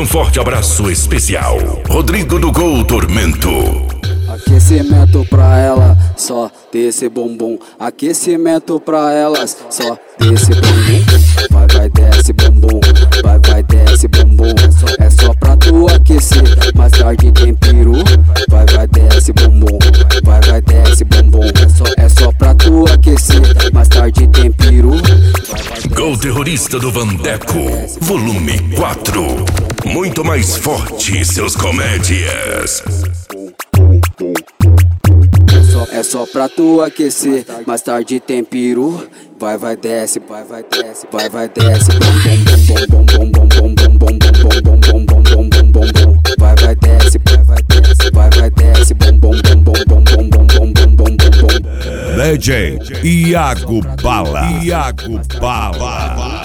um forte abraço especial. Rodrigo do Gol Tormento. Aquecimento pra ela, só desse bumbum. Aquecimento pra elas, só desse bumbum. Vai, desce bumbum. Vai, desce bumbum. É só pra tu aquecer, mais tarde tem peru. Vai, desce bumbum. Vai, desce bumbum. É só pra tu aquecer, mais tarde tem peru. Gol Terrorista do Vandeco, volume 4. Muito mais forte, seus comédias. É só pra tu aquecer, mais tarde tem peru. Vai, desce, vai, desce, vai, desce. Bom, bom, bom, bom, bom, bom, bom, bom, bom, bom, bom, bom, bom, bom, bom. Vai, desce, vai, desce, vai, desce. Bom, bom, bom, bom, bom, bom, bom, bom, bom, bom, bom, bom. Legend Iago Bala.